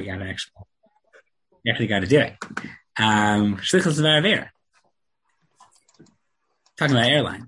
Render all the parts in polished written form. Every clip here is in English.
You actually got to do it. Shlichus Dvar Avera. Talking about airlines.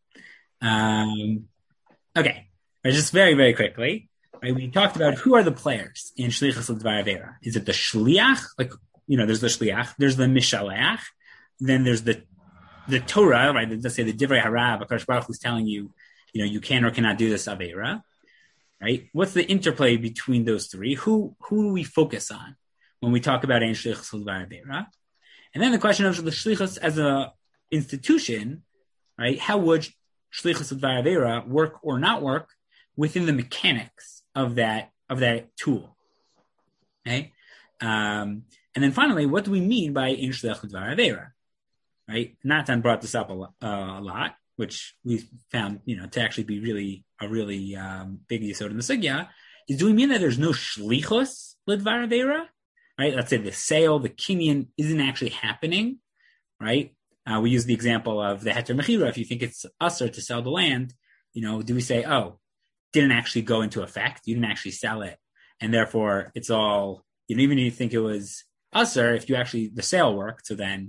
Okay. Just very, very quickly. Right, we talked about who are the players in Shlichus Dvar Avera. Is it the Shliach? There's the Shliach. There's the Mishaleach. Then there's the Torah, right? Let's say the Divrei Harav, HaKadosh Baruch who's telling you, you can or cannot do this Avera. Right? What's the interplay between those three? Who do we focus on when we talk about Ein Shlichus Dvar Avera? And then the question of the Shlichus as a institution, right? How would Shlichus Dvar Avera work or not work within the mechanics of that tool? Okay? And then finally, what do we mean by Ein Shlichus Dvar Avera? Right? Natan brought this up a lot, which we found, to actually be a really big yesod in the sugya. Is do we mean that there's no shlichus l'dvar avera? Right? Let's say the sale, the kinyan isn't actually happening, right? We use the example of the heter mechira. If you think it's usher to sell the land, do we say, didn't actually go into effect, you didn't actually sell it, and therefore it's all, even if you think it was usher, if you actually, the sale worked, so then,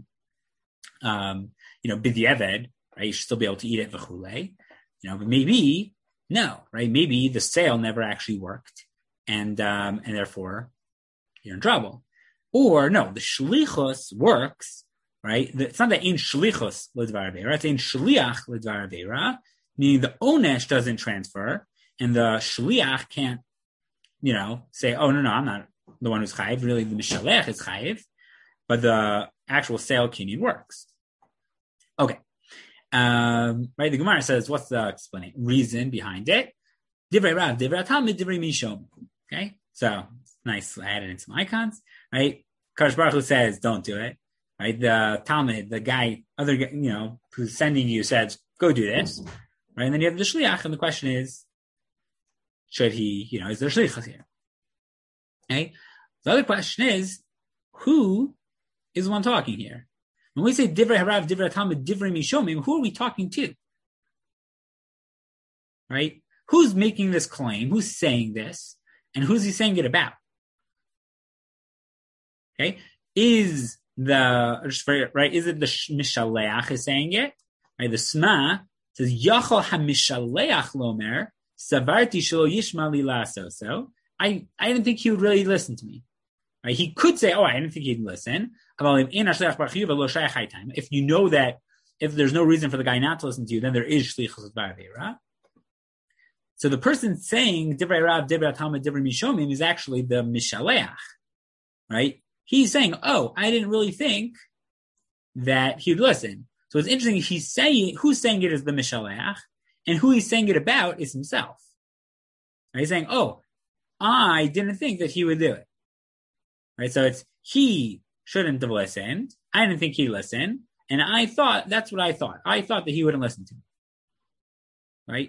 b'di'eved, right, you should still be able to eat it, v'chulei, but maybe, no, right, maybe the sale never actually worked, and therefore you're in trouble. Or no, the shlichus works, right? It's not that in shlichus l'dvar avera, it's in shliach l'dvar avera, meaning the onesh doesn't transfer, and the shliach can't, say, no, I'm not the one who's chayiv. Really, the mishalech is chayiv, but the actual sale kinyan works. Okay. Right, the Gemara says, what's the reason behind it? Divrei Rav, Divrei Talmud, Divrei Mishom. Okay, so nice, I added in some icons. Right, Kadosh Baruch Hu says, don't do it. Right, the Talmud, the guy, who's sending you says, go do this. Right, and then you have the Shliach, and the question is, should he, is there Shliach here? Okay, the other question is, who is the one talking here? When we say Divrei Harav, Divrei Talmud, Divrei Mishomim, who are we talking to? Right? Who's making this claim? Who's saying this? And who's he saying it about? Okay? Is it the Mishaleach is saying it? Right? The Sma says, Yachol HaMishaleach Lomer, Savarti Shelo Yishma Li Lasoso. I didn't think he would really listen to me. Right? He could say, I didn't think he'd listen. If you know that if there's no reason for the guy not to listen to you, then there is shlichus dvar avera. So the person saying Divrei Rav, Divrei Talmud, Divrei Mishomim is actually the Mishaleach, right? He's saying, I didn't really think that he'd listen. So it's interesting. Who's saying it is the Mishaleach, and who he's saying it about is himself. Right? He's saying, I didn't think that he would do it. Right? So it's he shouldn't have listened. I didn't think he'd listen. And that's what I thought. I thought that he wouldn't listen to me. Right?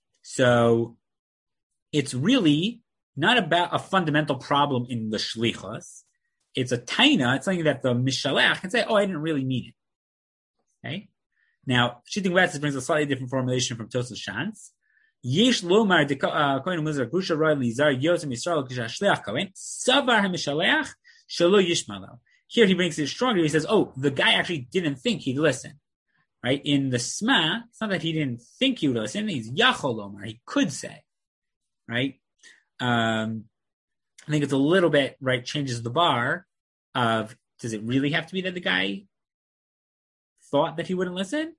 So it's really not about a fundamental problem in the shlichus. It's a taina. It's something that the mishalech can say, I didn't really mean it. Okay? Now, Shitting Wetzes brings a slightly different formulation from Tosfos Shantz. Yesh lomar de kohen muzar grusha roy lizar yosem yisrael kisha shliach kohen savar ha-mishalech shelo yishmalo. Here he brings it stronger. He says, the guy actually didn't think he'd listen. Right? In the Sma, it's not that he didn't think he would listen. He's Yachol Omar. He could say. Right? I think it's a little bit, right, changes the bar of, does it really have to be that the guy thought that he wouldn't listen?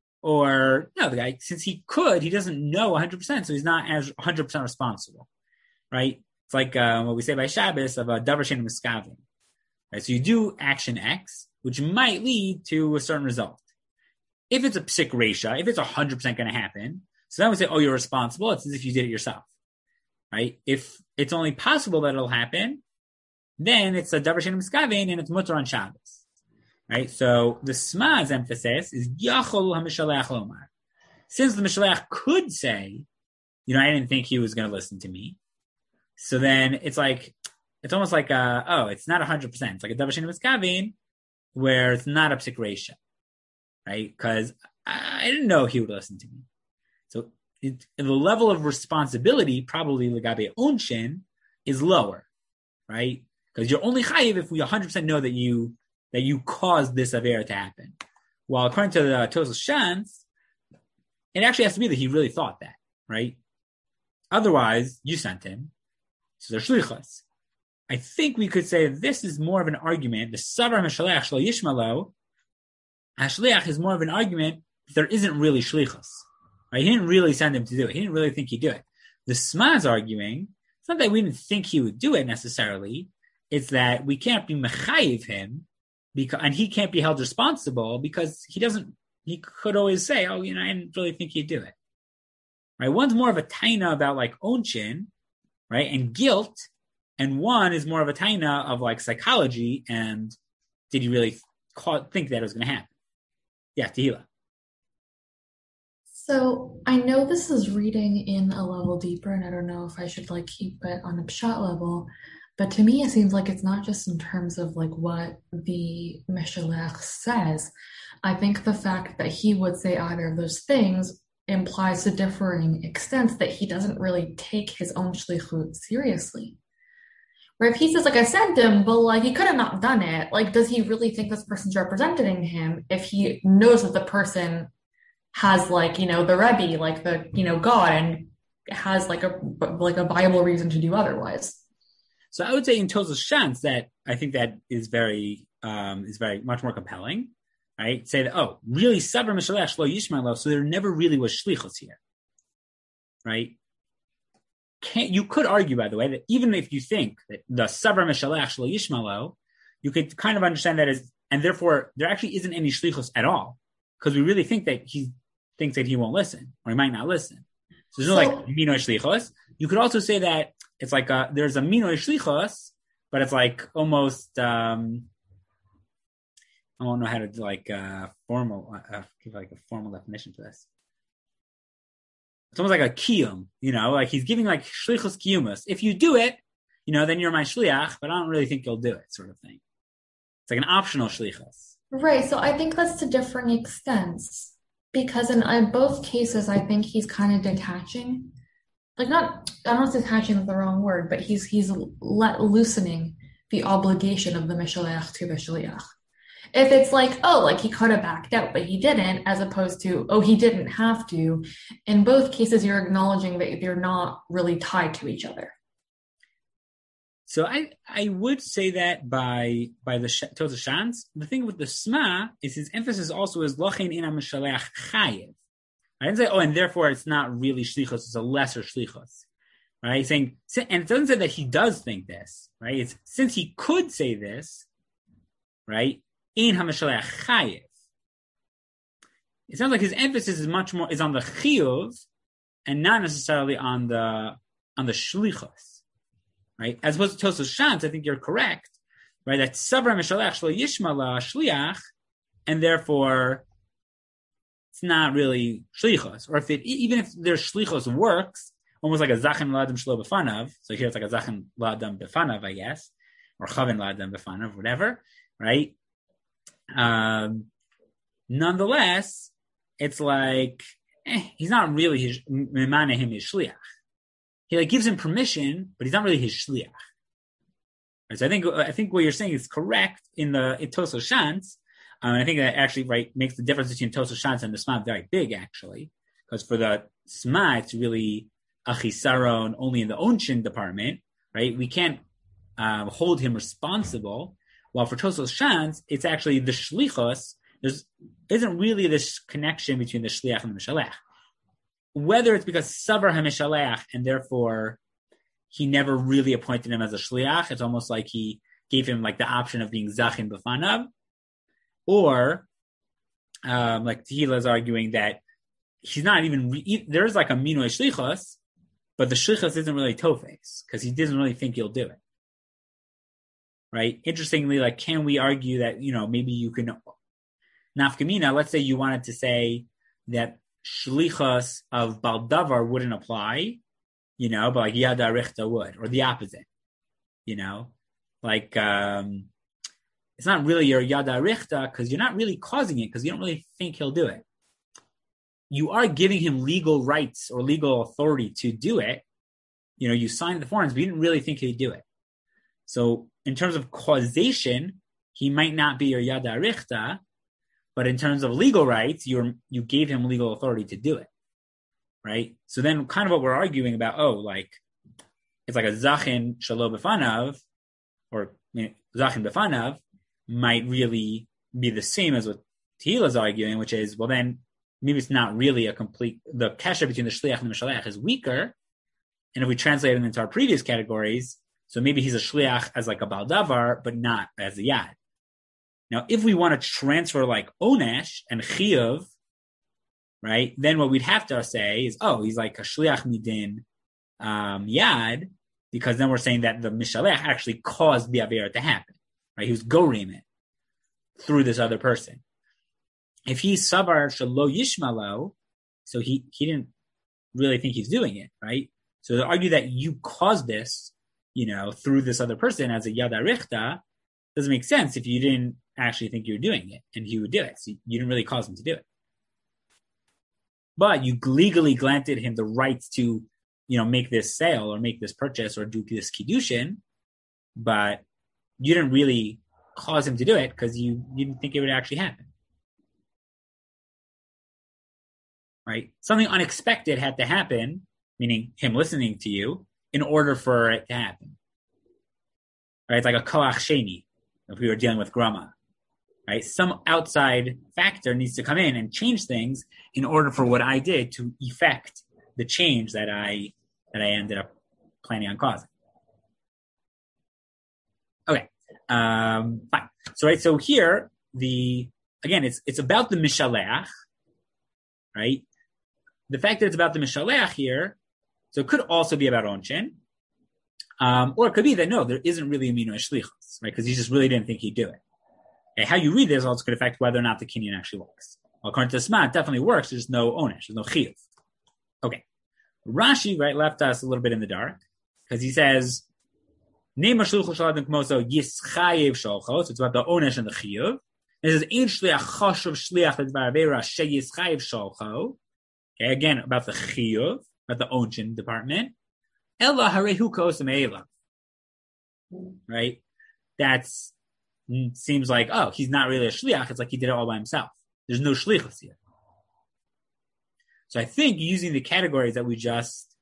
Or, no, the guy, since he could, he doesn't know 100%, so he's not as 100% responsible. Right? It's like what we say by Shabbos of a davar she'eino miskavin. Right? So you do action X, which might lead to a certain result. If it's a psik resha, if it's 100% going to happen, so then we say, you're responsible. It's as if you did it yourself, right? If it's only possible that it'll happen, then it's a davar she'eino miskavin and it's mutar on Shabbos, right? So the Sma's emphasis is yachol ha-mishalech lomar. Since the mishalech could say, I didn't think he was going to listen to me, so then it's almost like it's not 100%. It's like a davar she'eino miskavin where it's not a psik resha. Right? Because I didn't know he would listen to me. So the level of responsibility, probably legabe onshin, is lower. Right? Because you're only chayiv if we 100% know that you caused this avera to happen. While according to the Tosas Shans, it actually has to be that he really thought that, right? Otherwise, you sent him, so they're shlichus. I think we could say this is more of an argument. The Savar Meshalech Shlo Yishmalo, Hashliach is more of an argument that there isn't really shlichus. Right? He didn't really send him to do it. He didn't really think he'd do it. The Sma is arguing, it's not that we didn't think he would do it necessarily, it's that we can't be mechayiv him, and he can't be held responsible because he could always say, oh, I didn't really think he'd do it. Right? One's more of a taina about like onshin, right, and guilt, and one is more of a taina of like psychology and did he really think that it was going to happen? Yeah, Tehila. So I know this is reading in a level deeper, and I don't know if I should like keep it on a pshat level, but to me it seems like it's not just in terms of like what the Meshalech says. I think the fact that he would say either of those things implies to differing extents that he doesn't really take his own shlichut seriously. Where if he says, like, I sent him, but like he could have not done it, like, does he really think this person's representing him if he knows that the person has like, the Rebbe, like the, God, and has like a viable reason to do otherwise? So I would say in Tosas Shans that I think that is very much more compelling. Right? Say that, really, Savar Meshalech Shlo Yishmalo, so there never really was shlichus here. Right? You could argue, by the way, that even if you think that the Savar Meshalech Shlo Yishmalo, you could kind of understand that as, and therefore there actually isn't any shlichus at all, because we really think that he thinks that he won't listen, or he might not listen. So there's no like minoi shlichus. You could also say that it's like there's a minoi shlichus, but it's like almost, I don't know how to give like a formal definition to this. It's almost like a kiyum, like he's giving like shlichus kiyumus. If you do it, then you're my shliach, but I don't really think you'll do it, sort of thing. It's like an optional shlichus. Right. So I think that's to differing extents, because in both cases, I think he's kind of detaching. Like I don't know if detaching is the wrong word, but he's loosening the obligation of the Meshalech to the shliach. If it's like, he could have backed out, but he didn't, as opposed to, he didn't have to. In both cases, you're acknowledging that they're not really tied to each other. So I would say that by the Tosas Shans, the thing with the Sma is his emphasis also is Lochein ina Meshalech chayiv. I didn't say, and therefore it's not really shlichus, it's a lesser shlichus. Right? He's saying, and it doesn't say that he does think this, right? It's since he could say this, right? In HaMeshalech chayiv. It sounds like his emphasis is much more on the chiyuv and not necessarily on the shlichus, right? As opposed to Tosas Shans, I think you're correct, right? That Savar Meshalech Shlo Yishmala shliach, and therefore it's not really shlichus. Or even if their shlichus works, almost like a zachin la'adam shlo b'fanav. So here it's like a zachin la'adam b'fanav, I guess, or chavin la'adam b'fanav, whatever, right? Nonetheless, it's like he's not really his memane him his shliach. He like gives him permission, but he's not really his shliach. Right, so I think what you're saying is correct in Tosas Shans. I think that actually makes the difference between Tosas Shans and the Sma very big, actually, because for the Sma it's really a chisaron only in the onshin department, right? We can't hold him responsible. While for Tosas Shans, it's actually the shlichus. There isn't really this connection between the shliach and the mishalech. Whether it's because Savar HaMishalech and therefore he never really appointed him as a shliach, it's almost like he gave him like the option of being zachin b'fanav, or like Tehila is arguing that he's not even. There's like a minoi shlichus, but the shlichus isn't really tofes because he doesn't really think he'll do it. Right? Interestingly, like, can we argue that, maybe you can, nafkamina, let's say you wanted to say that shlichus of baldavar wouldn't apply, but like yada richta would, or the opposite, like, it's not really your yada richta because you're not really causing it because you don't really think he'll do it. You are giving him legal rights or legal authority to do it. You signed the forms, but you didn't really think he'd do it. So in terms of causation, he might not be your yada arichta, but in terms of legal rights, you gave him legal authority to do it, right? So then kind of what we're arguing about, it's like a zachin shalo befanav, or zachin befanav, might really be the same as what Tehila's arguing, which is, well then, maybe it's not really the kesher between the shliach and the mishalech is weaker, and if we translate it into our previous categories, so maybe he's a shliach as like a baldavar, but not as a yad. Now, if we want to transfer like onesh and chiyuv, right, then what we'd have to say is, he's like a shliach midin yad, because then we're saying that the mishalech actually caused the avera to happen, right? He was gorim it through this other person. If he's sabar shalo yishmalo, so he didn't really think he's doing it, right? So to argue that you caused this, through this other person as a yad arichta doesn't make sense if you didn't actually think you were doing it and he would do it. So you didn't really cause him to do it. But you legally granted him the rights to, make this sale or make this purchase or do this kiddushin, but you didn't really cause him to do it because you didn't think it would actually happen. Right? Something unexpected had to happen, meaning him listening to you, in order for it to happen. Right? It's like a koach sheni, if we were dealing with grama. Right? Some outside factor needs to come in and change things in order for what I did to effect the change that I ended up planning on causing. Okay. Fine. So here, it's about the mishalech, right? The fact that it's about the mishalech here, so it could also be about onshin, or it could be that no, there isn't really a mino shlichus, right? Because he just really didn't think he'd do it. Okay, how you read this also could affect whether or not the kinyan actually works. Well, according to Sma, it definitely works. There's no onesh, there's no chiyuv. Okay, Rashi left us a little bit in the dark because he says name shluchu shaladim kmoso yischayev sholcho. So it's about the onesh and the chiyuv. It says ein shliach chashuv shliach ledvar avera sheyischayev sholcho. Okay, again about the chiyuv, about the onshin department. Ella harehu kosem ela. Right, that's seems like, he's not really a shliach. It's like he did it all by himself. There's no shlichus here. So I think using the categories that we just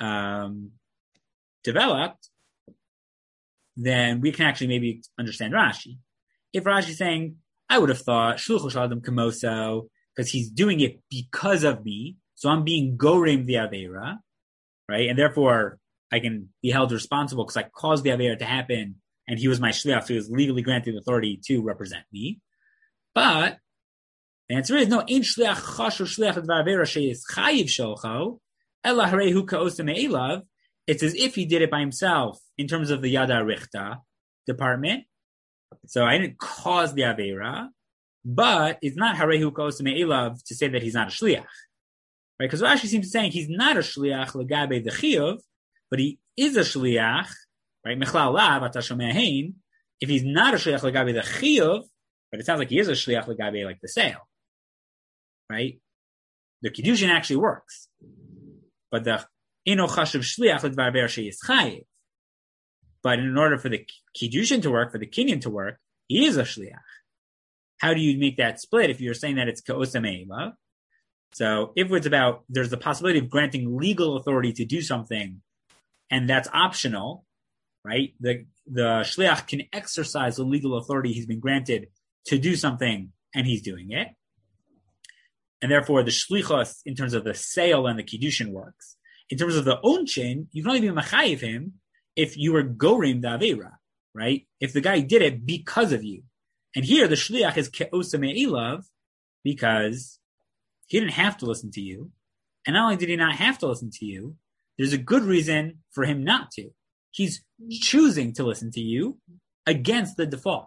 developed, then we can actually maybe understand Rashi. If Rashi's saying, I would have thought shluchu shaladim kamoso, because he's doing it because of me, so I'm being gorim the avera, right? And therefore I can be held responsible because I caused the avera to happen, and he was my shliach, so he was legally granted authority to represent me. But the answer is no. Ein shliach chashuv shliach ledvar avera sheyis chayiv sholcho ela harehu ka'osem me'elav. It's as if he did it by himself in terms of the yada richta department. So I didn't cause the avera, but it's not harehu ka'osem me'elav to say that he's not a shliach, right? Because Rashi seems to be saying he's not a shliach legabe the chiyuv, but he is a shliach. Right, Mechlal Lav Atashomeh Hein. If he's not a shliach legabe the chiyuv, but it sounds like he is a shliach legabe like the sale, right? The kiddushin actually works, but the eno chashuv shliach ledvar avera sheyis chayiv. But in order for the kiddushin to work, for the kinyan to work, he is a shliach. How do you make that split if you're saying that it's ka'osem eila? So if it's about there's the possibility of granting legal authority to do something, and that's optional. Right? The shliach can exercise the legal authority he's been granted to do something, and he's doing it. And therefore, the shlichus, in terms of the sale and the kiddushin, works. In terms of the onshin, you can only be machayiv him if you were gorim the avera, right? If the guy did it because of you. And here, the shliach is ke'osem me'elav because he didn't have to listen to you. And not only did he not have to listen to you, there's a good reason for him not to. He's choosing to listen to you against the default,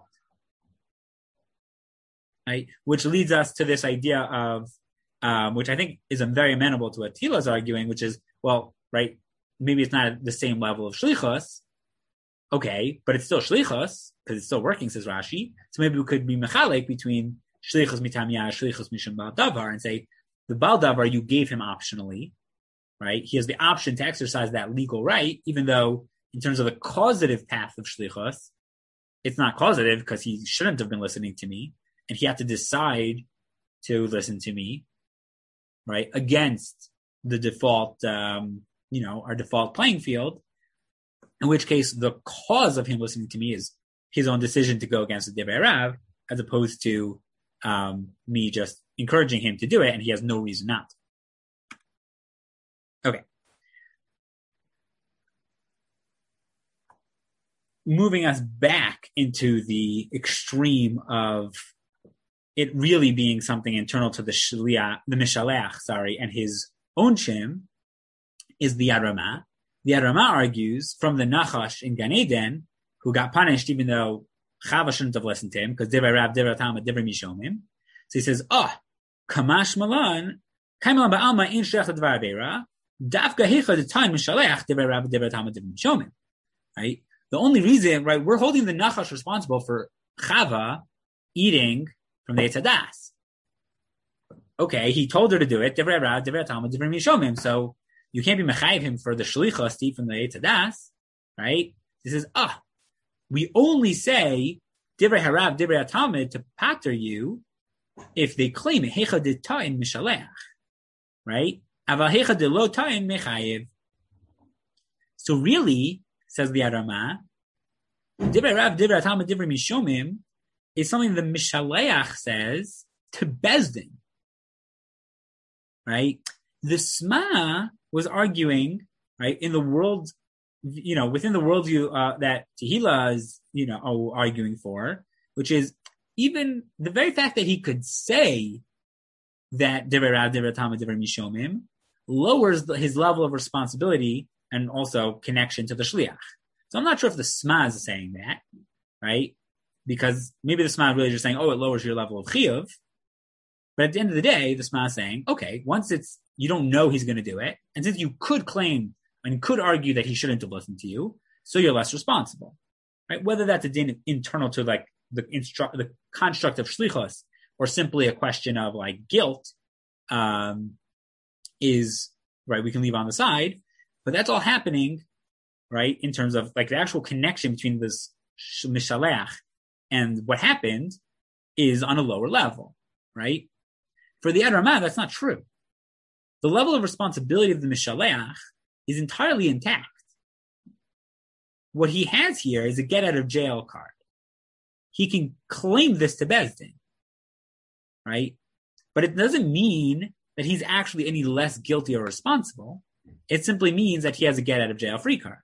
right? Which leads us to this idea of, which I think is very amenable to what Tila is arguing, which is, well, right, maybe it's not the same level of shlichus, okay, but it's still shlichus, because it's still working, says Rashi, so maybe we could be mechalek between shlichus mitam yah, shlichus mishum bal davar, and say, the bal davar you gave him optionally, right? He has the option to exercise that legal right, even though in terms of the causative path of shlichus, it's not causative because he shouldn't have been listening to me, and he had to decide to listen to me, right, against the default, our default playing field, in which case the cause of him listening to me is his own decision to go against the Divrei Rav, as opposed to me just encouraging him to do it, and he has no reason not to. Okay. Moving us back into the extreme of it really being something internal to the Mishaleach, and his own shim, is the Yad Ramah. The Yad Ramah argues from the Nachash in Gan Eden, who got punished even though Chava shouldn't have listened to him, because Divrei Rav, Divrei Talmud, Divrei Mishomim. So he says, Kamash Malan, Kaimalan Ba'alma in Shech L'Dvar Aveira, Dafka Hecha D'Tain Mishaleach, Divrei Rav, Divrei Talmud, Divrei Mishomim. Right? The only reason, right, we're holding the Nachash responsible for Chava eating from the Eitz Hadas. Okay, he told her to do it, Divrei Rav, Divrei Talmud, Divrei Mishomim, so you can't be mechayiv him for the shlichus to eat from the Eitz Hadas, right? He says, we only say Divrei Harav, Divrei Talmud to pater you if they claim it, Hecha de Ta'in Mishaleach, right? Aval Hecha de Lo Ta'in Mechayiv. So really, says the Yad Ramah, Divrei Rav, Divrei Talmud, Divrei Mishomim is something the Mishaleach says to Bezdin, right? The Sma was arguing, right, in the world, within the worldview that Tehillah is, arguing for, which is even the very fact that he could say that Divrei Rav, Divrei Talmud, Divrei Mishomim lowers his level of responsibility and also connection to the Shliach. So I'm not sure if the Sma is saying that, right? Because maybe the Sma is really just saying, it lowers your level of Chiyuv. But at the end of the day, the Sma is saying, okay, once you don't know he's going to do it, and since you could claim and could argue that he shouldn't have listened to you, so you're less responsible, right? Whether that's a din internal to like the construct of shlichus or simply a question of like guilt, is right. We can leave on the side, but that's all happening, right? In terms of like the actual connection between this mishaleach and what happened is on a lower level, right? For the Yad Ramah, that's not true. The level of responsibility of the Mishaleach is entirely intact. What he has here is a get out of jail card. He can claim this to Bezdin, right? But it doesn't mean that he's actually any less guilty or responsible. It simply means that he has a get out of jail free card.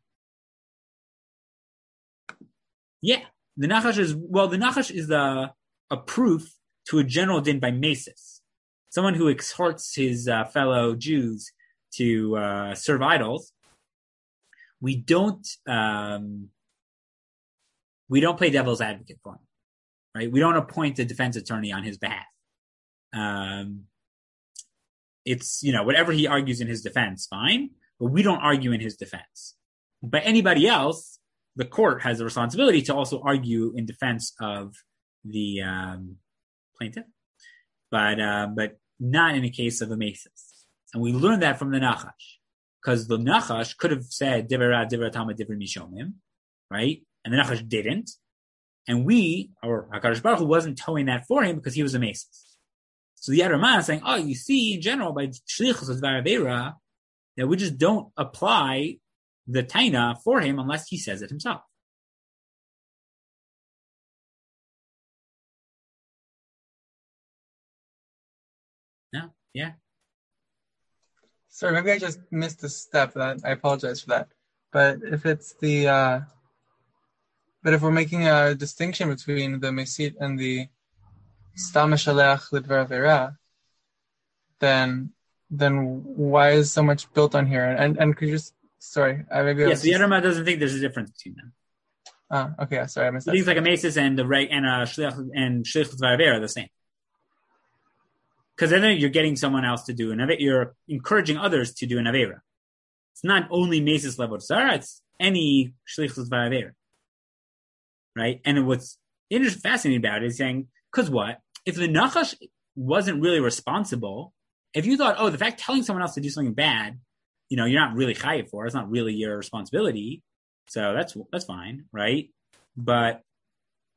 Yeah, the Nachash is a proof to a general din by Mesis. Someone who exhorts his fellow Jews to serve idols. We don't play devil's advocate for him, right? We don't appoint a defense attorney on his behalf. It's whatever he argues in his defense, fine, but we don't argue in his defense. But anybody else, the court has a responsibility to also argue in defense of the plaintiff, but not in a case of a mesis. And we learned that from the Nachash, because the Nachash could have said Divrei Rav, Divrei Talmud, Divrei Mishomim, right? And the Nachash didn't. And HaKadosh Baruch Hu wasn't towing that for him because he was a mesis. So the Yad Ramah is saying, you see, in general, by Shlichus of Dvar Aveira, that we just don't apply the Taina for him unless he says it himself. No? Yeah? Sorry, maybe I just missed a step. I apologize for that. But if it's but if we're making a distinction between the Mesit and the Stam Mishaleach L'Dvar Aveira, then why is so much built on here? And could you just, sorry, yes, the Yad Ramah doesn't think there's a difference between them. Okay, sorry, I missed that. Things like a Mesis and Shliach L'Dvar Aveira are the same. Because then you're getting someone else to do an Aveira. You're encouraging others to do an Aveira. It's not only Mesis level Tzara, it's any Shliach L'Dvar Aveira. Right? And what's fascinating about it is saying, because what? If the Nachash wasn't really responsible, if you thought, the fact telling someone else to do something bad, you're not really chayiv for, it's not really your responsibility, so that's fine, right? But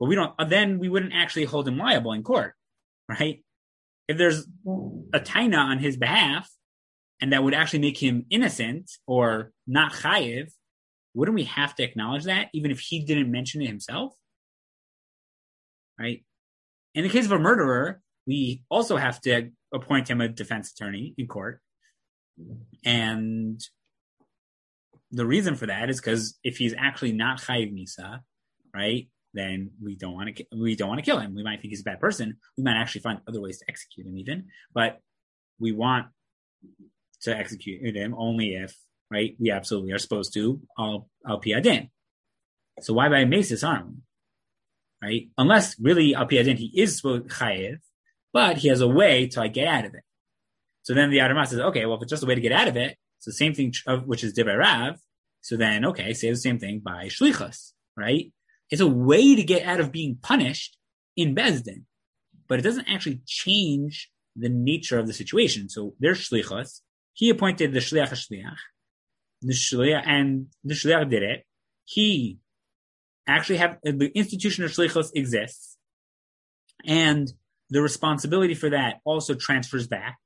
but we don't. Then we wouldn't actually hold him liable in court, right? If there's a taina on his behalf, and that would actually make him innocent or not chayiv, wouldn't we have to acknowledge that, even if he didn't mention it himself? Right? In the case of a murderer, we also have to appoint him a defense attorney in court. And the reason for that is because if he's actually not chayiv misa, right, then we don't want to kill him. We might think he's a bad person. We might actually find other ways to execute him even, but we want to execute him only if, right, we absolutely are supposed to al pi adin. So why by mesis aren't we? Right? Unless really al pi adin he is supposed chayiv, but he has a way to get out of it. So then the Adamah says, okay, well, if it's just a way to get out of it, it's the same thing which is divrei Rav. So then, okay, say the same thing by shlichus, right? It's a way to get out of being punished in Beis Din, but it doesn't actually change the nature of the situation. So there's shlichus. He appointed the shliach and the shliach did it. He actually the institution of shlichus exists, and the responsibility for that also transfers back.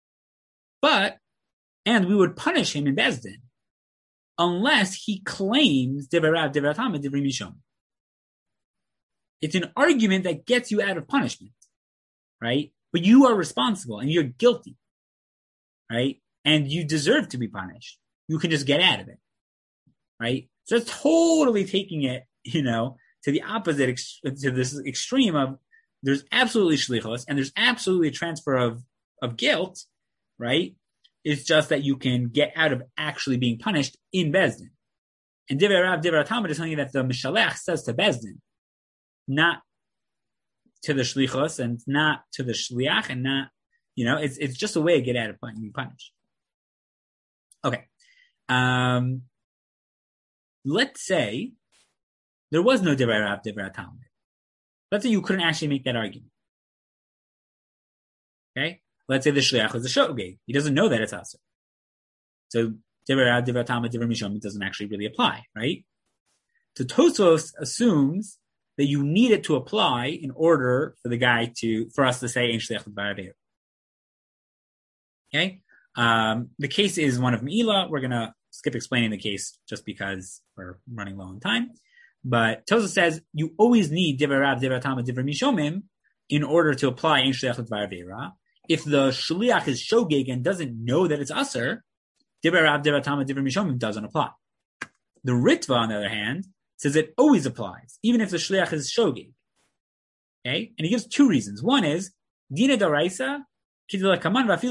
And we would punish him in Beis Din unless he claims divrei Rav, divrei Tama, divrei Mishom. It's an argument that gets you out of punishment, right? But you are responsible and you're guilty, right? And you deserve to be punished. You can just get out of it, right? So it's totally taking it, to the opposite, to this extreme of there's absolutely shlichus and there's absolutely a transfer of guilt, right? It's just that you can get out of actually being punished in Beis Din. And divrei Rav, divrei Talmud is telling you that the Mishalech says to Beis Din, not to the shlichus and not to the shliach, and not, it's just a way to get out of being punished. Okay. Let's say there was no divrei Rav, divrei Talmud. Let's say you couldn't actually make that argument. Okay? Let's say the shliach was a shogeg. He doesn't know that it's asur. So divrei Rav, divrei Talmud, divrei Mishom, it doesn't actually really apply, right? So Tosfos assumes that you need it to apply in order for us to say ein shliach l'dvar aveira. Okay? The case is one of Meila. We're going to skip explaining the case just because we're running low on time. But Tosfos says you always need divrei Rav, divrei Talmud, divrei Mishomim in order to apply ein shliach l'dvar aveira. If the shliach is shogeg and doesn't know that it's asur, divrei Rav, divrei Talmud, divrei Mishomim doesn't apply. The Ritva, on the other hand, says it always applies, even if the shliach is shogeg. Okay? And he gives two reasons. One is, Dina Daraisa, he says,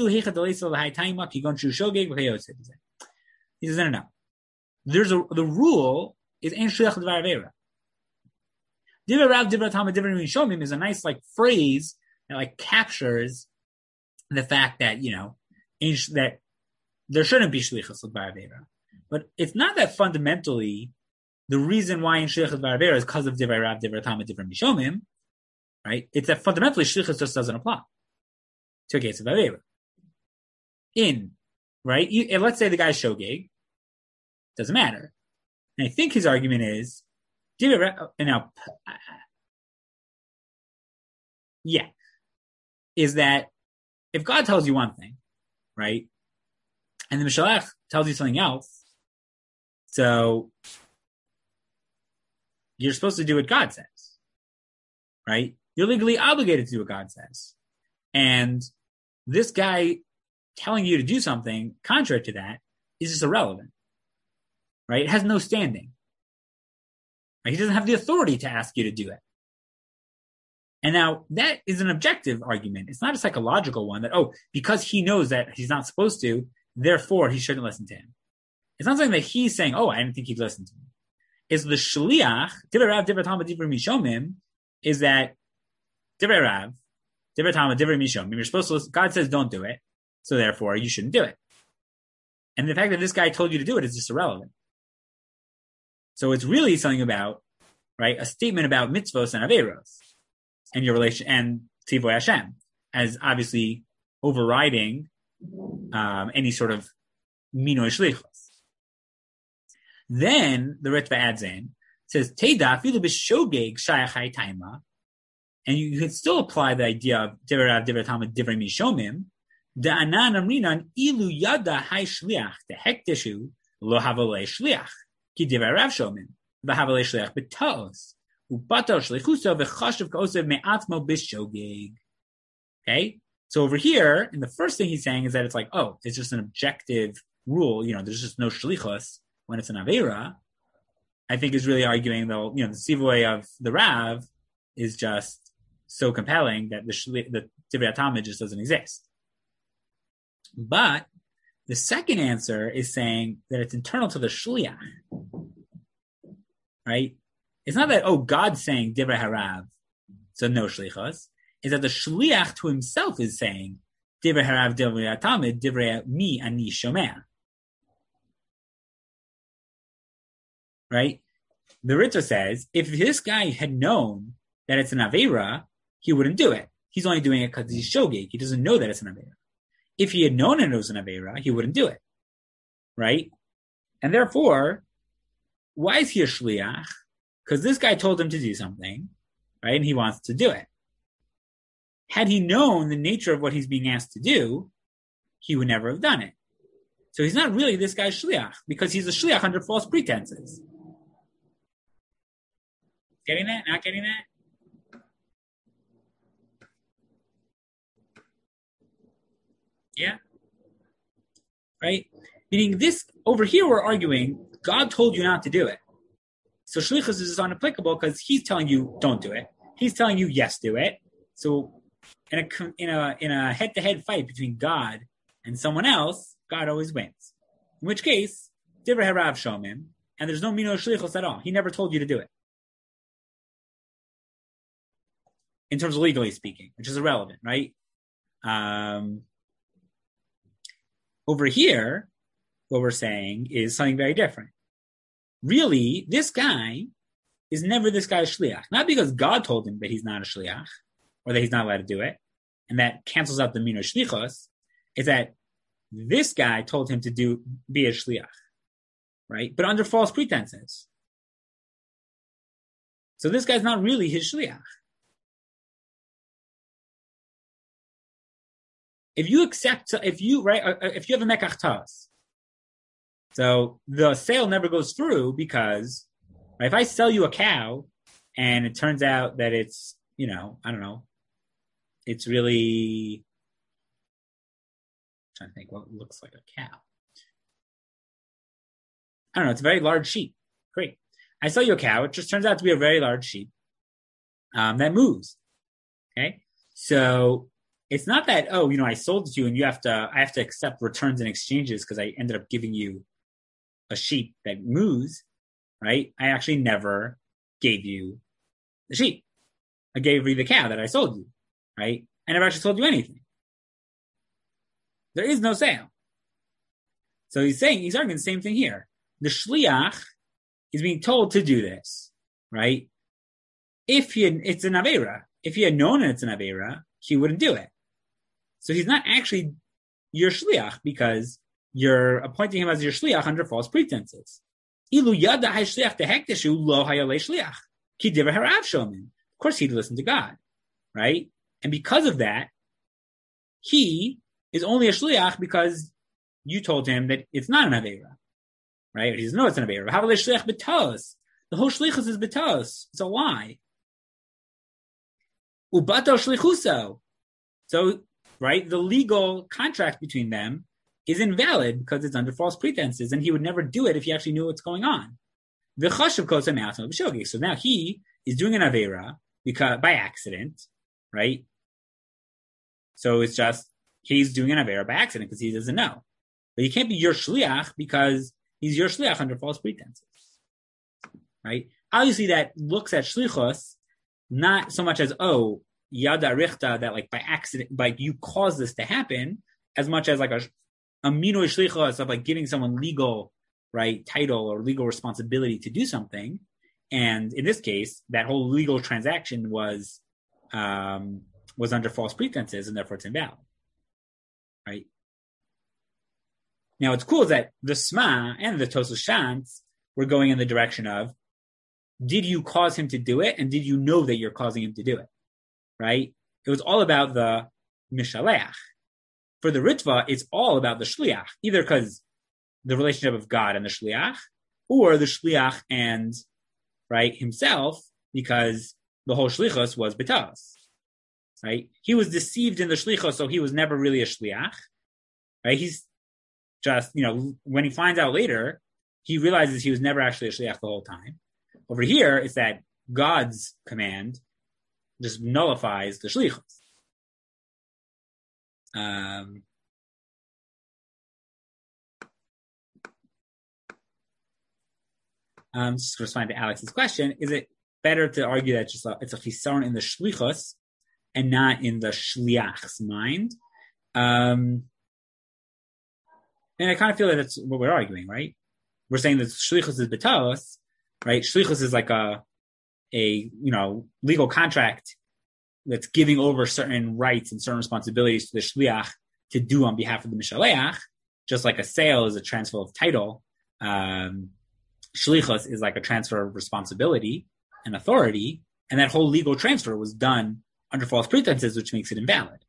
no. The rule is ein shliach l'dvar aveira. Divrei Rav, divrei Talmud, divrei Mishomim is a nice phrase that captures the fact that, that there shouldn't be shlichus l'dvar aveira. But it's not that fundamentally the reason why in shlichus l'dvar aveira is because of divrei Rav, divrei Talmud, divrei Mishomim, right? It's that fundamentally shlichus just doesn't apply to a case of aveira. Right? Let's say the guy's shogeg, doesn't matter. And I think his argument is, is that if God tells you one thing, right, and the Mishalech tells you something else, so you're supposed to do what God says, right? You're legally obligated to do what God says. And this guy telling you to do something contrary to that is just irrelevant, right? It has no standing. Right? He doesn't have the authority to ask you to do it. And now that is an objective argument. It's not a psychological one that, because he knows that he's not supposed to, therefore he shouldn't listen to him. It's not something that he's saying, I didn't think he'd listen to me. It's the shliach, divrei Rav, divrei Talmud, divrei Mishomim, is that divrei Rav, divrei Talmud, divrei Mishomim, you're supposed to listen. God says don't do it, so therefore you shouldn't do it. And the fact that this guy told you to do it is just irrelevant. So it's really something about, right, a statement about mitzvos and aveiros and your relation and Tzivoi Hashem as obviously overriding any sort of minoi shlichus. Then the Ritva adds in says Teda Filu B'Shogeg Shayachai Taima, and you could still apply the idea of Divrei Rav, Divrei Talmud, Divrei Mishomim. Da'anan amrinan ilu yada hay shliach tehekdeshu lo havalei shliach ki Divrei Rav Shomim v'havalei shliach b'taos u'bato shlichuso v'chashav ka'osev me'atmo b'Shogeg. Okay, so over here, and the first thing he's saying is that it's like, oh, it's just an objective rule. There's just no shlichus when it's an avera. I think is really arguing, though, the sivui of the Rav is just so compelling that the Divrei Talmud just doesn't exist. But the second answer is saying that it's internal to the shliach, right? It's not that, God's saying Divrei Harav, so no shlichus. Is that the shliach to himself is saying Divrei Harav, Divrei Talmud, Divrei mi ani shomea. Right? The Ritva says, if this guy had known that it's an Aveira, he wouldn't do it. He's only doing it because he's Shogeg. He doesn't know that it's an Aveira. If he had known it was an Aveira, he wouldn't do it. Right? And therefore, why is he a Shliach? Because this guy told him to do something, right? And he wants to do it. Had he known the nature of what he's being asked to do, he would never have done it. So he's not really this guy's Shliach, because he's a Shliach under false pretenses. Getting that? Not getting that? Yeah? Right? Meaning this, over here we're arguing, God told you not to do it. So shlichus is unapplicable because he's telling you don't do it. He's telling you yes, do it. So in a head-to-head fight between God and someone else, God always wins. In which case, Divrei Harav Shomim, and there's no mino shlichus at all. He never told you to do it. In terms of legally speaking, which is irrelevant, right? Over here, what we're saying is something very different. Really, this guy is never this guy's shliach. Not because God told him that he's not a shliach, or that he's not allowed to do it, and that cancels out the mino shlichos. It's that this guy told him to be a shliach, right? But under false pretenses. So this guy's not really his shliach. If you have a mekach tas, so the sale never goes through because, right, if I sell you a cow and it turns out that it's, I don't know, it's really, I'm trying to think what looks like a cow. I don't know, it's a very large sheep. Great. I sell you a cow. It just turns out to be a very large sheep that moves. Okay. So it's not that, I sold it to you and I have to accept returns and exchanges because I ended up giving you a sheep that moves, right? I actually never gave you the sheep. I gave you the cow that I sold you, right? I never actually sold you anything. There is no sale. So he's arguing the same thing here. The shliach is being told to do this, right? It's an avera. If he had known it's an avera, he wouldn't do it. So he's not actually your shliach because you're appointing him as your shliach under false pretenses. Ilu yada hay shliach tehekdeshu lo hayale shliach ki divrei harav shomim. Of course, he'd listen to God, right? And because of that, he is only a shliach because you told him that it's not an avera, right? He doesn't know it's an avera. Havalei shliach betos. The whole shlichus is betos. It's a lie. Ubato shlichuso. So, right, the legal contract between them is invalid because it's under false pretenses, and he would never do it if he actually knew what's going on. So now he is doing an avera because by accident, right? So it's just he's doing an avera by accident because he doesn't know. But he can't be your shliach because he's your shliach under false pretenses, right? Obviously, that looks at shlichus not so much as yada richta, that like by accident, like you caused this to happen, as much as like a minoi shlichus of like giving someone legal, right, title or legal responsibility to do something. And in this case, that whole legal transaction was under false pretenses, and therefore it's invalid, right? Now, what's cool is that the Sma and the Tosfos Shantz were going in the direction of did you cause him to do it, and did you know that you're causing him to do it? Right? It was all about the Mishaleach. For the Ritva, it's all about the Shliach, either because the relationship of God and the Shliach, or the Shliach and right himself, because the whole Shlichus was B'Taos. Right? He was deceived in the Shlichus, so he was never really a Shliach. Right? He's just, when he finds out later, he realizes he was never actually a Shliach the whole time. Over here, it's that God's command just nullifies the Shlichus. Just to respond to Alex's question, is it better to argue that it's a chisaron in the Shlichus and not in the Shliach's mind? And I kind of feel that that's what we're arguing, right? We're saying that Shlichus is B'Taos, right? Shlichus is like a legal contract that's giving over certain rights and certain responsibilities to the Shliach to do on behalf of the Mishaleach, just like a sale is a transfer of title. Shlichus is like a transfer of responsibility and authority, and that whole legal transfer was done under false pretenses, which makes it invalid.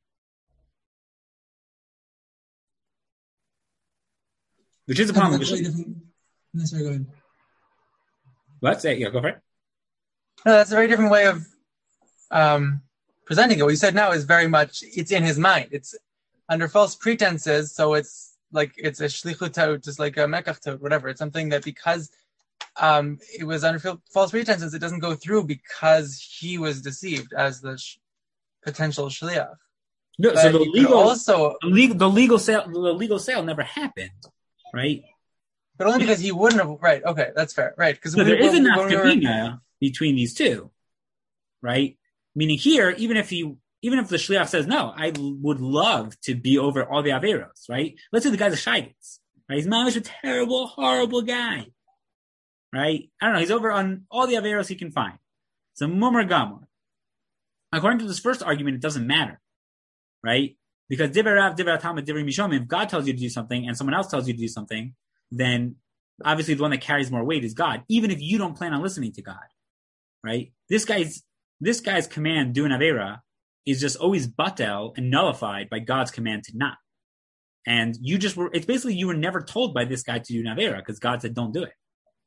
Which is a problem. That's very different. No, sorry, go ahead. Let's say, go for it. No, that's a very different way of presenting it. What you said now is very much, it's in his mind. It's under false pretenses, so it's like, it's a shlichut, just like a mekach, whatever. It's something that because it was under false pretenses, it doesn't go through because he was deceived as the potential shliach. No, but so the legal sale never happened, right? But only because he wouldn't have. Right? Okay, that's fair. Right? Because so there is a nafkamina between these two, right? Meaning here, even if the shliach says no, I would love to be over all the averos, right? Let's say the guy's a shaygitz, right? He's mamish a terrible, horrible guy, right? I don't know. He's over on all the averos he can find. So mumar gamor. According to this first argument, it doesn't matter, right? Because divrei Rav, divrei Talmud, divrei Mishomim, if God tells you to do something and someone else tells you to do something, then obviously the one that carries more weight is God, even if you don't plan on listening to God, right? This guy's command, do an avera, is just always batel and nullified by God's command to not. And it's basically you were never told by this guy to do an avera because God said don't do it,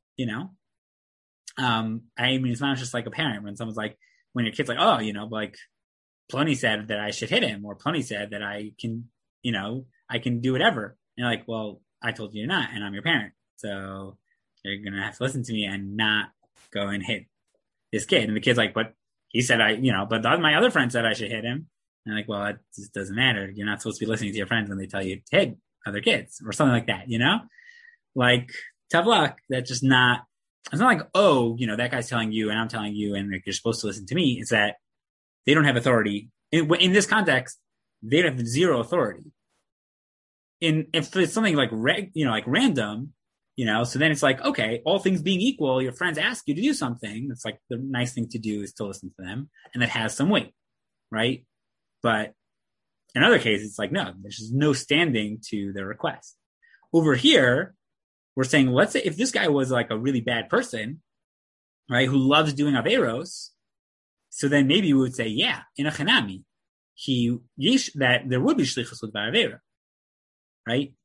it's not just like a parent when someone's like, when your kid's like, oh, like Plony said that I should hit him, or Plony said that I can do whatever. And you're like, well, I told you not, and I'm your parent. So you're going to have to listen to me and not go and hit this kid. And the kid's like, but he said but my other friend said I should hit him. And I'm like, well, it just doesn't matter. You're not supposed to be listening to your friends when they tell you to hit other kids or something like that, Like, tough luck. That's just not, it's not like, oh, that guy's telling you and I'm telling you and like, you're supposed to listen to me. It's that they don't have authority. In this context, they have zero authority. If it's something like, like random, so then it's like, okay, all things being equal, your friends ask you to do something. It's like the nice thing to do is to listen to them, and that has some weight, right? But in other cases, it's like, no, there's just no standing to their request. Over here, we're saying, let's say if this guy was like a really bad person, right, who loves doing averos, so then maybe we would say, yeah, in a chanami, that there would be shlichus with avera, right?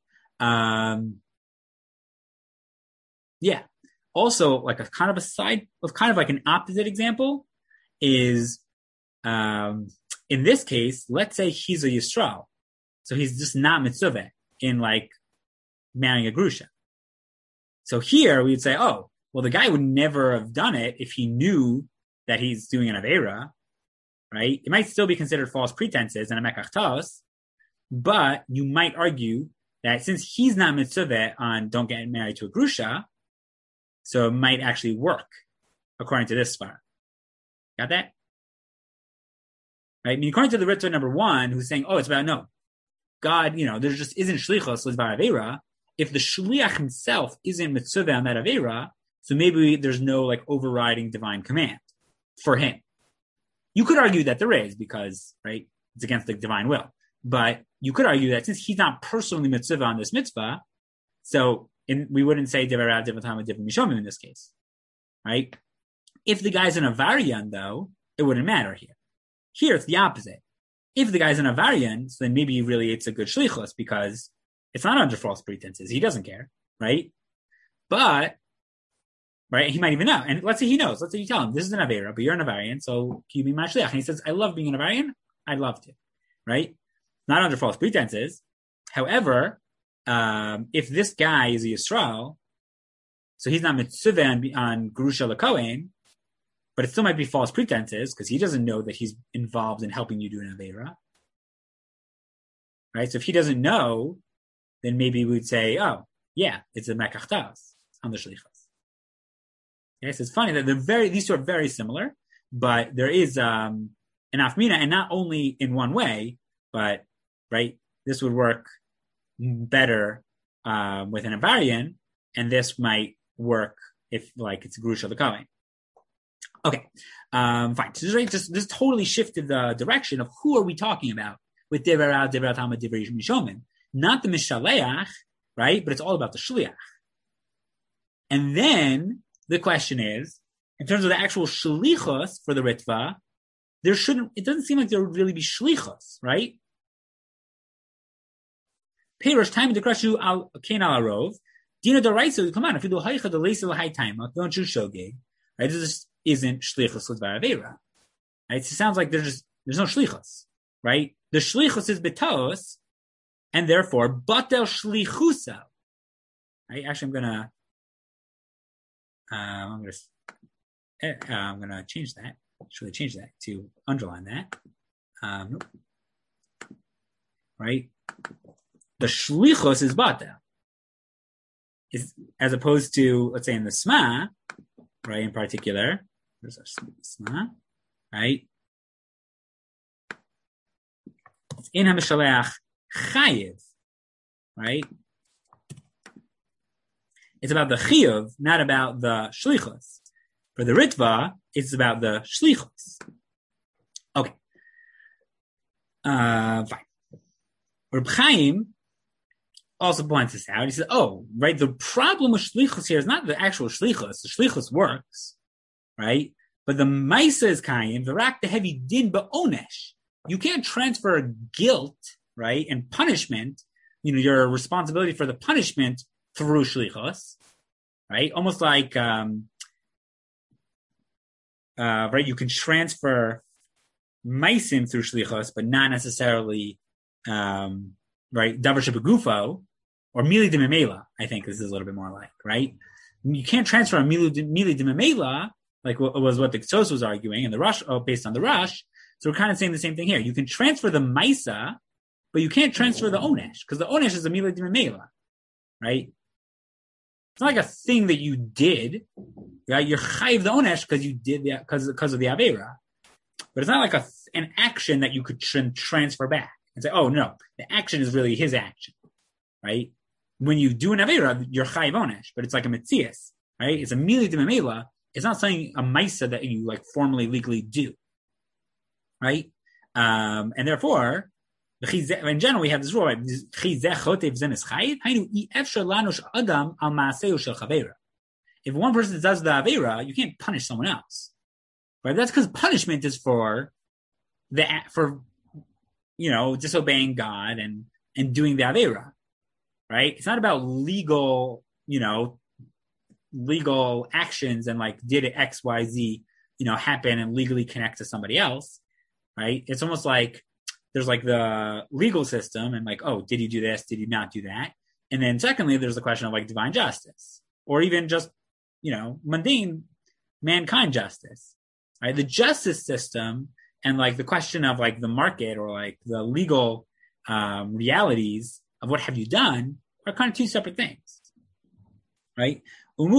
Yeah. Also, like a kind of like an opposite example is, in this case, let's say he's a Yisrael. So he's just not mitzvah in like marrying a grusha. So here we would say, oh, well, the guy would never have done it if he knew that he's doing an avera, right? It might still be considered false pretenses and a mekach, but you might argue that since he's not mitzvah on don't get married to a grusha, so it might actually work according to this svara. Got that? Right? I mean, according to the Ritva number 1, who's saying, oh, it's about no. God, there just isn't shlichus l'dvar avera. If the shliach himself isn't mitzvah on that avera, so maybe there's no like overriding divine command for him. You could argue that there is because, right, it's against the divine will. But you could argue that since he's not personally mitzvah on this mitzvah, so we wouldn't say divrei Rav, divrei Talmud, divrei Mishomim in this case, right? If the guy's an Avarian, though, it wouldn't matter here. Here, it's the opposite. If the guy's an Avarian, so then maybe really it's a good shlichus because it's not under false pretenses. He doesn't care, right? But, right, he might even know. And let's say he knows. Let's say you tell him, this is an Avera, but you're an Avarian, so can you be my shliach? And he says, I love being an Avarian. I'd love to, right? Not under false pretenses. However, if this guy is a Yisrael, so he's not mitzvah on Gerusha L'Kohen, but it still might be false pretenses because he doesn't know that he's involved in helping you do an Avera. Right? So if he doesn't know, then maybe we'd say, oh, yeah, it's a Mekachtas on the Shlichus. Okay, so it's funny that these two are very similar, but there is an Afmina, and not only in one way, but, right, this would work better with an Avarian, and this might work if, like, it's a Gerusha L'Kohen. Okay, fine. So this totally shifted the direction of who are we talking about with Divrei Talmud, Divrei Mishomim. Not the Mishaleach, right? But it's all about the Shliach. And then the question is, in terms of the actual Shlichus for the Ritva, it doesn't seem like there would really be Shlichus, right? Peirosh time the Krashu al Kain al Arov, Dina Doraisa, come on, if you do Haicha the Leisa High Time, don't you Shogeg, right? This isn't Shlichus L'Dvar Avera, right? So it sounds like there's no Shlichus, right? The Shlichus is Betos, and therefore, Batel Shlichusa. Right? Actually, I'm gonna change that. Should I change that to underline that? Nope. Right? The Shlichus is Batel. As opposed to, let's say, in the Sma, right, in particular, there's our Sma, right? It's in HaMishaleach Chayiv, right? It's about the Chiyuv, not about the Shlichus. For the Ritva, it's about the Shlichus. Okay. Fine. Reb Chaim also points this out. He says, right, the problem with Shlichus here is not the actual Shlichus. The Shlichus works, right? But the Maisa is Kayim, Virak the heavy din ba'onesh. You can't transfer guilt, right, and punishment, your responsibility for the punishment through Shlichus, right? Almost like, right, you can transfer Maisim through Shlichus, but not necessarily, right, Davar Shebegufo, or Mili de Memela, I think this is a little bit more like, right? You can't transfer a Mili de Memela, like was what the Ktsos was arguing, and the Rush, based on the Rush. So we're kind of saying the same thing here. You can transfer the Maisa, but you can't transfer the Onesh, because the Onesh is a Mili de Memela, right? It's not like a thing that you did, right? You're chayiv the Onesh because you did that because of the Avera. But it's not like an action that you could transfer back and say, oh no, the action is really his action, right? When you do an Avera, you're chayiv Onesh, but it's like a Metzias, right? It's a Mili de Memela. It's not something, a Maisa that you like formally, legally do, right? And therefore, in general, we have this rule, right? If one person does the Avera, you can't punish someone else, right? That's because punishment is for disobeying God and doing the Avera, right? It's not about legal actions and like did it X, Y, Z, happen and legally connect to somebody else, right? It's almost like there's like the legal system and like, oh, did you do this? Did you not do that? And then secondly, there's the question of like divine justice or even just, mundane mankind justice, right? The justice system and like the question of like the market or like the legal realities of what have you done are kind of two separate things, right? Okay,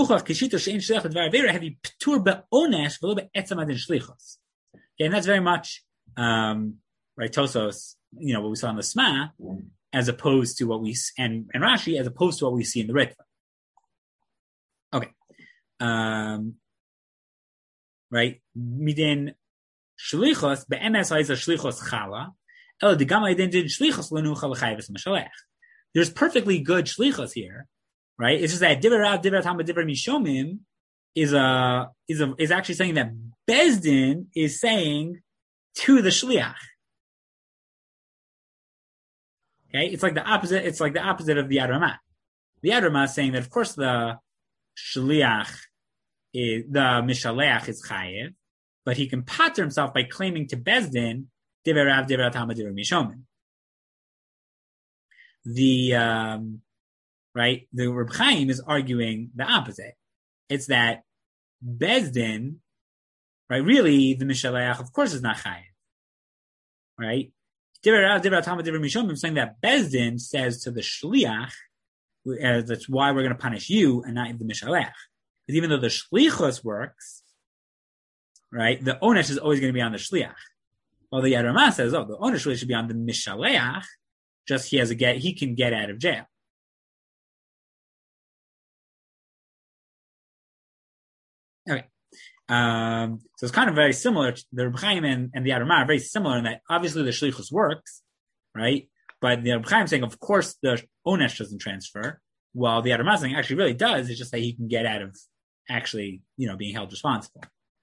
and that's very much, right, Tosos, what we saw in the Sma, as opposed to what we, and Rashi, as opposed to what we see in the Ritva. Okay. Right, midin shlichos, be'emes ha'isa shlichos chala, el digam ha'idin shlichos lenucha l'chayves mashalech. There's perfectly good shlichos here, right? It's just that Divrei Talmud, Divrei Mishomim, is actually saying that Beis Din is saying to the shliach. Okay, it's like the opposite. It's like the opposite of the Yad Ramah. The Yad Ramah is saying that of course the shliach, the mishaleach is chayev, but he can pater himself by claiming to Beis Din divrei Rav, divrei Talmud, divrei Mishomin. The Reb Chaim is arguing the opposite. It's that Beis Din, right? Really, the mishaleach, of course, is not chayev, right? Divrei Rav, divrei Talmud, divrei Mishomin, saying that Beis Din says to the shliach, that's why we're going to punish you and not the mishaleach. Because even though the shlichus works, right, the onesh is always going to be on the shliach. While the Yad Ramah says, the onesh really should be on the mishaleach. Just he can get out of jail. Okay. So it's kind of very similar. The Reb Chaim and the Yad Ramah are very similar in that obviously the shlichus works, right? But the Reb Chaim saying, of course, the onesh doesn't transfer, while the Yad Ramah saying actually really does. It's just that he can get out of actually, being held responsible.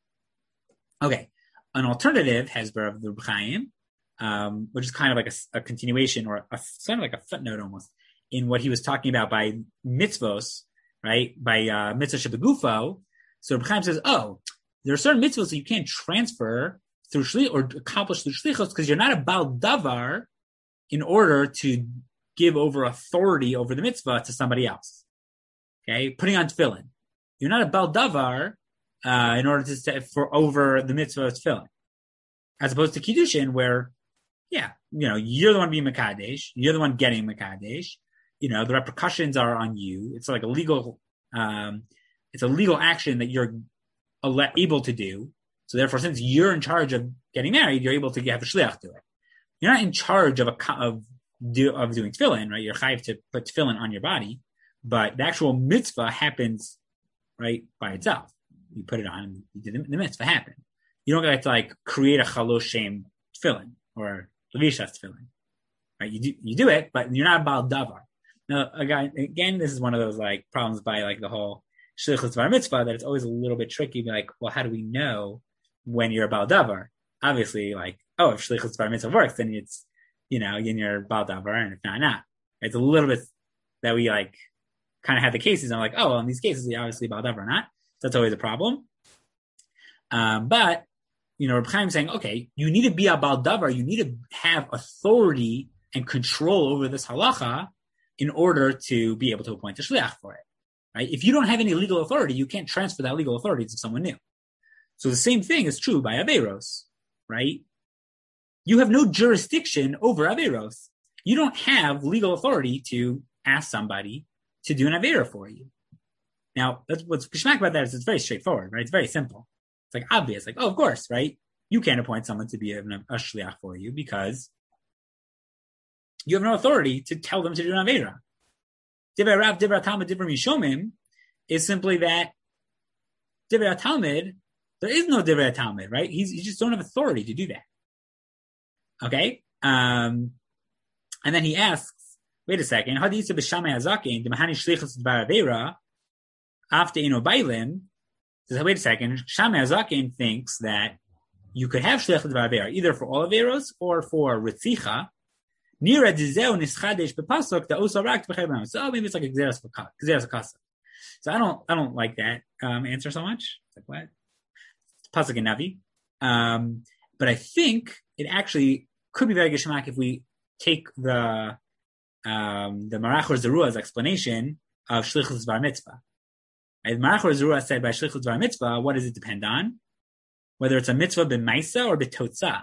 Okay. An alternative hesber of the Reb Chaim, which is kind of like a continuation or sort of like a footnote almost in what he was talking about by mitzvos, right? By mitzvah shebegufo. So Reb Chaim says, there are certain mitzvahs that you can't transfer through shlichus or accomplish through shlichus because you're not a bal davar in order to give over authority over the mitzvah to somebody else. Okay, putting on tefillin, you're not a bal davar in order to set for over the mitzvah of tefillin, as opposed to kiddushin, where you're the one being mekadesh, you're the one getting mekadesh. The repercussions are on you. It's like a legal action that you're able to do. So therefore, since you're in charge of getting married, you're able to have a shliach do it. You're not in charge of doing tefillin, right? You're chayiv to put tefillin on your body, but the actual mitzvah happens, right, by itself. You put it on, and the mitzvah happen. You don't have to create a chalosh shem tefillin or levishas tefillin, right? You do it, but you're not a bal davar. Now, again, this is one of those problems by the whole shlichus bar mitzvah that it's always a little bit tricky. Well, how do we know when you're a bal davar? Obviously, if shlichus bar mitzvah works, then it's in your bal davar, and if not. It's a little bit that we kind of have the cases. I'm in these cases, we obviously bal davar or not. So that's always a problem. But Reb Chaim saying, okay, you need to be a bal davar. You need to have authority and control over this halacha in order to be able to appoint a shliach for it. Right? If you don't have any legal authority, you can't transfer that legal authority to someone new. So the same thing is true by averos, right? You have no jurisdiction over averos. You don't have legal authority to ask somebody to do an avera for you. Now, that's what's kishmak about that is it's very straightforward, right? It's very simple. It's obvious, of course, right? You can't appoint someone to be a shliach for you because you have no authority to tell them to do an avera. Divrei Rav, divrei Talmud, divrei Mishomim is simply that divrei Talmud, there is no divrei Talmud, right? You just don't have authority to do that. Okay? And then he asks, wait a second, how do you say b'shamay hazaken, the mahani shlichus dvar avera, after ino bailim? Says, wait a second, Shammai Hazaken thinks that you could have shlichus dvar avera either for all averos or for ritzicha. Nira dizeu nischadesh bepasuk the osarak b'chayim. So maybe it's like a gzeras akasa. So I don't like that answer so much. It's what? It's pasuk and navi. But I think it actually could be very geshmak if we take the Marach or Zeruah's explanation of shlichus bar mitzvah. As Marach or Zeruah said by shlichus bar mitzvah, what does it depend on? Whether it's a mitzvah b'maisa or b'totzah.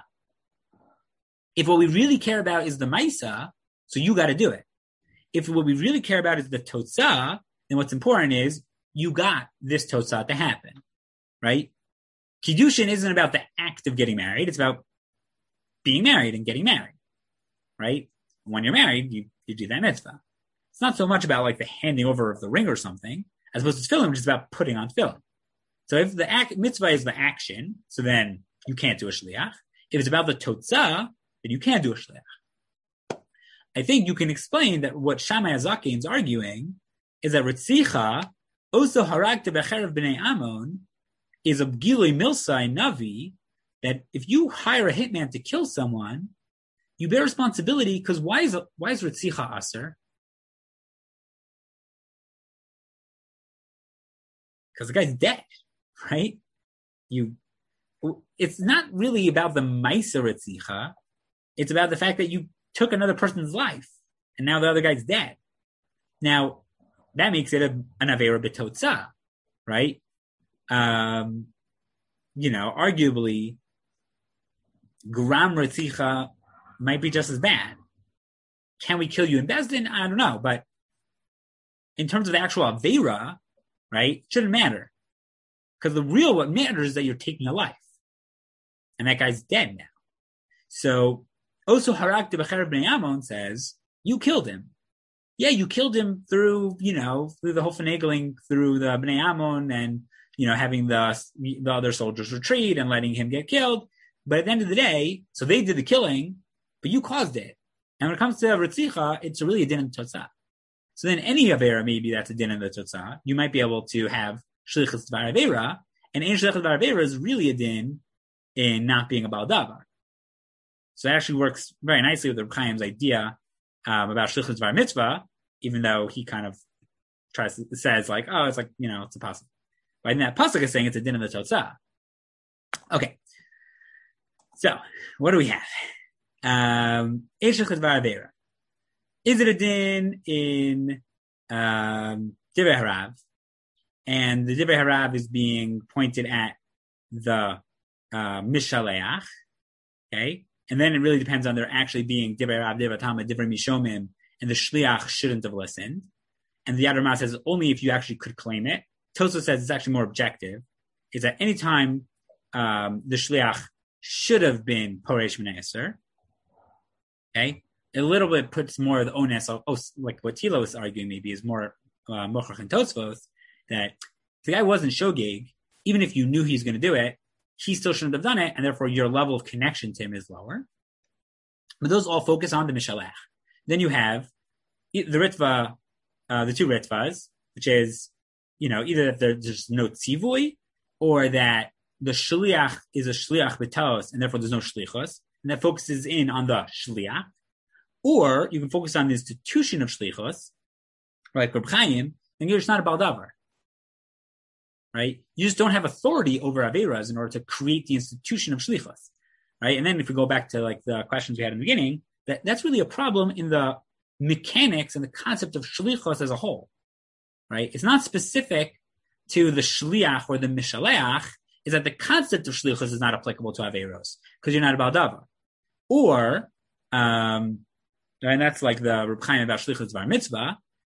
If what we really care about is the maisa, so you got to do it. If what we really care about is the totzah, then what's important is you got this totzah to happen, right? Kiddushin isn't about the act of getting married; it's about being married and getting married, right? When you're married, you do that mitzvah. It's not so much about the handing over of the ring or something, as opposed to tefillin, which is about putting on tefillin. So if the mitzvah is the action, so then you can't do a shliach. If it's about the totzah, then you can't do a shliach. I think you can explain that what Shammai Hazaken is arguing is that ritzicha Also, Harakta Becherev B'nei Ammon is a Gilui Milsa in Navi, that if you hire a hitman to kill someone, you bear responsibility, because why is Ritzicha Aser? Because the guy's dead, right? It's not really about the Maisa Ritzicha. It's about the fact that you took another person's life, and now the other guy's dead. Now, that makes it an Avera B'Totza, right? Arguably, Gram Ritzicha might be just as bad. Can we kill you in Bezdin? I don't know, but in terms of the actual Avera, right, shouldn't matter. Because what matters is that you're taking a life. And that guy's dead now. So, also Harak de Becher Bnei Ammon says, you killed him. Yeah, you killed him through the whole finagling, through the Bnei Ammon and, having the other soldiers retreat and letting him get killed. But at the end of the day, so they did the killing, but you caused it. And when it comes to Ritzicha, it's really a din in the Totzah. So then any Avera, maybe that's a din in the Totzah. You might be able to have Shlichus Dvar Avera, and Ein Shlichus Dvar Avera is really a din in not being a Baal Davar. So it actually works very nicely with the Reb Chaim's idea about Shlichus Dvar Mitzvah, even though he kind of says like, oh, it's like, it's impossible. But in that pasuk is saying it's a din in the Totzah. Okay. So, what do we have? Ein Shlichus Dvar Avera. Is it a din in Divrei Harav? And the Divrei Harav is being pointed at the Mishaleach, okay? And then it really depends on there actually being Divrei Harav, Divrei Talmud, Divrei Mishomim, and the Shliach shouldn't have listened. And the Yad Ramah says only if you actually could claim it. Tosfos says it's actually more objective. Is that any time the Shliach should have been Poresh B'nei Eser, okay? A little bit puts more of the onus of, like what Tilo was arguing maybe is more Mochach and Tosfos, that if the guy wasn't Shogeg, even if you knew he's going to do it, he still shouldn't have done it, and therefore your level of connection to him is lower. But those all focus on the Mishalech. Then you have the Ritva, the two Ritvas, which is, either that there's no Tzivui, or that the Shliach is a Shliach B'Taos, and therefore there's no Shlichos, and that focuses in on the Shliach. Or you can focus on the institution of Shlichos, like Reb Chaim, and you're just not a Baal Davar. Right? You just don't have authority over Averas in order to create the institution of Shlichos. Right? And then if we go back to like the questions we had in the beginning, that's really a problem in the mechanics and the concept of Shlichos as a whole. Right? It's not specific to the Shliach or the Mishaleach, is that the concept of Shlichos is not applicable to Averos, because you're not a Baal Davar. Or, and that's like the Reb Chaim about Shlichus Dvar Mitzvah,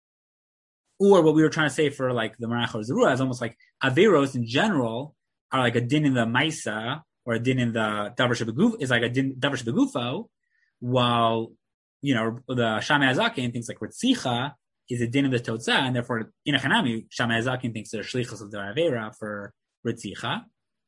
or what we were trying to say for like the Marach or Zerua is almost like Averos in general are like a din in the Maisa or a din in the Davar Shebeguf is like a din Davar Shebegufo, while the Shammai Azaken thinks like Ritzicha is a din of the Totzah, and therefore in Achanami Shammai Azaken thinks there's Shlichus of the Avera for Ritzicha.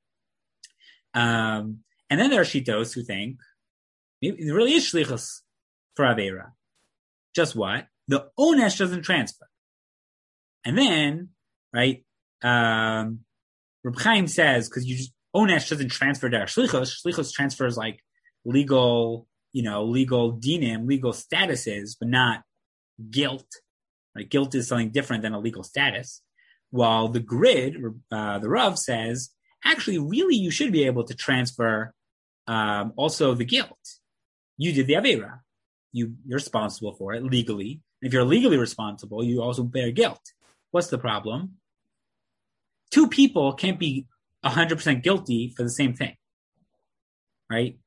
And then there are Shitos who think maybe there really is Shlichus for Avera. Just what? The Onesh doesn't transfer. And then, right, Reb Chaim says, because Onesh doesn't transfer to Shlichos. Shlichos transfers like legal dinim, legal statuses, but not guilt. Right? Guilt is something different than a legal status. While the grid, the Rav says, actually, really, you should be able to transfer also the guilt. You did the Avera. You're responsible for it legally. And if you're legally responsible, you also bear guilt. What's the problem? Two people can't be 100% guilty for the same thing, right?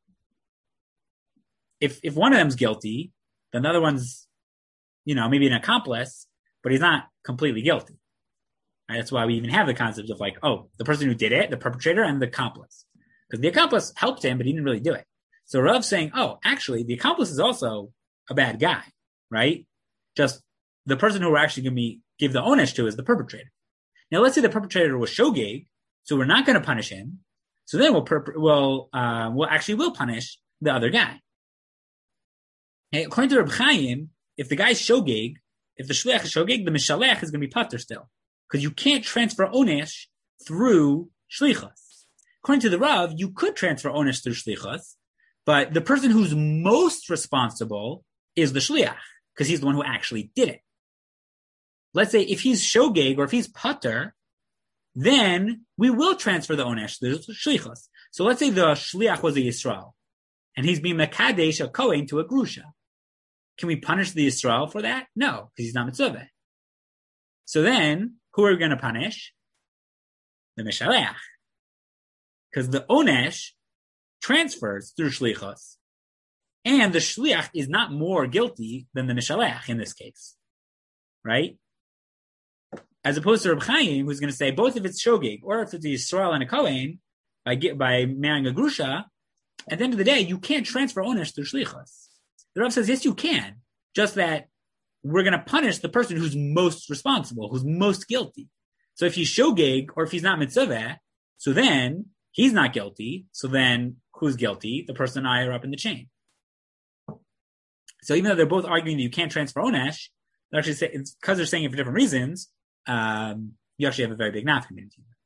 If one of them's guilty, then the other one's, maybe an accomplice, but he's not completely guilty. Right? That's why we even have the concept of like, the person who did it, the perpetrator, and the accomplice. Because the accomplice helped him, but he didn't really do it. So Rav's saying, actually, the accomplice is also a bad guy, right? Just the person who we're actually going to give the onesh to is the perpetrator. Now, let's say the perpetrator was Shogeg, so we're not going to punish him. So then we'll punish the other guy. Okay, according to Reb Chaim, if the guy's Shogeg, if the Shliach is Shogeg, the Mishalech is going to be pater still. because you can't transfer onesh through shlichus. According to the Rav, you could transfer onesh through shlichus, but the person who's most responsible is the shliach, because he's the one who actually did it. Let's say if he's shogeg or if he's pater, then we will transfer the onesh to the shlichus. So let's say the shliach was a Yisrael, and he's being mekadesh a kohen to a grusha. Can we punish the Yisrael for that? No, because he's not mitzvah. So then, who are we going to punish? The Mishaleach. Because the Onesh transfers through Shlichus. And the Shliach is not more guilty than the Mishaleach in this case. Right? As opposed to Reb Chaim, who's going to say, both if it's Shogeg or if it's a Yisrael and a Kohen, by marrying a Grusha, at the end of the day, you can't transfer Onesh through Shlichus. The Rav says, yes, you can. Just that we're going to punish the person who's most responsible, who's most guilty. So if he's shogeg or if he's not mitzvah, so then he's not guilty. So then who's guilty? The person higher up in the chain. So even though they're both arguing that you can't transfer onesh, they're actually say, it's because they're saying it for different reasons. You actually have a very big nafka.